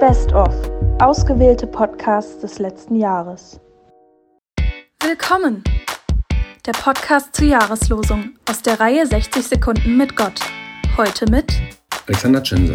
Best of. Ausgewählte Podcasts des letzten Jahres. Willkommen! Der Podcast zur Jahreslosung aus der Reihe 60 Sekunden mit Gott. Heute mit Alexander Tschenser.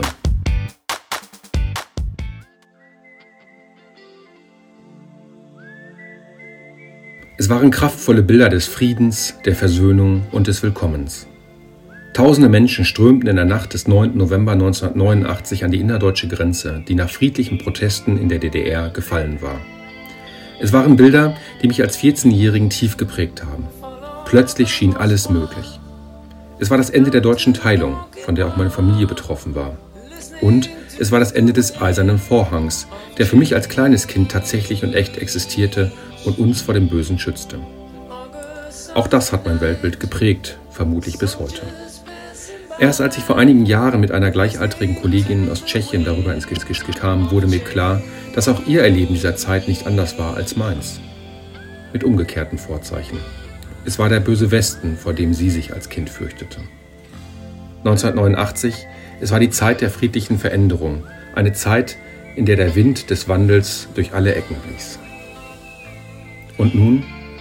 Es waren kraftvolle Bilder des Friedens, der Versöhnung und des Willkommens. Tausende Menschen strömten in der Nacht des 9. November 1989 an die innerdeutsche Grenze, die nach friedlichen Protesten in der DDR gefallen war. Es waren Bilder, die mich als 14-Jährigen tief geprägt haben. Plötzlich schien alles möglich. Es war das Ende der deutschen Teilung, von der auch meine Familie betroffen war. Und es war das Ende des Eisernen Vorhangs, der für mich als kleines Kind tatsächlich und echt existierte und uns vor dem Bösen schützte. Auch das hat mein Weltbild geprägt, vermutlich bis heute. Erst als ich vor einigen Jahren mit einer gleichaltrigen Kollegin aus Tschechien darüber ins Gespräch kam, wurde mir klar, dass auch ihr Erleben dieser Zeit nicht anders war als meins. Mit umgekehrten Vorzeichen. Es war der böse Westen, vor dem sie sich als Kind fürchtete. 1989, es war die Zeit der friedlichen Veränderung, eine Zeit, in der der Wind des Wandels durch alle Ecken blies. Und nun?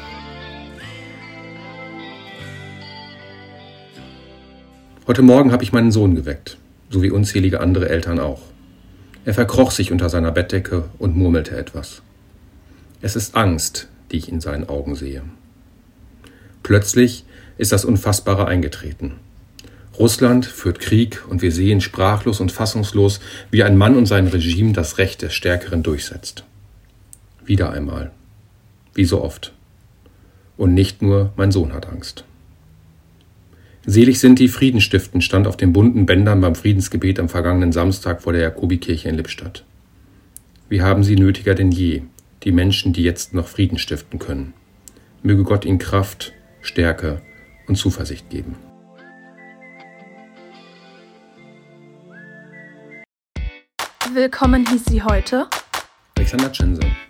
Heute Morgen habe ich meinen Sohn geweckt, so wie unzählige andere Eltern auch. Er verkroch sich unter seiner Bettdecke und murmelte etwas. Es ist Angst, die ich in seinen Augen sehe. Plötzlich ist das Unfassbare eingetreten. Russland führt Krieg und wir sehen sprachlos und fassungslos, wie ein Mann und sein Regime das Recht des Stärkeren durchsetzt. Wieder einmal. Wie so oft. Und nicht nur mein Sohn hat Angst. Selig sind die Friedenstiften stand auf den bunten Bändern beim Friedensgebet am vergangenen Samstag vor der Jakobikirche in Lippstadt. Wir haben sie nötiger denn je, die Menschen, die jetzt noch Frieden stiften können. Möge Gott ihnen Kraft, Stärke und Zuversicht geben. Willkommen hieß sie heute Alexander Tschenser.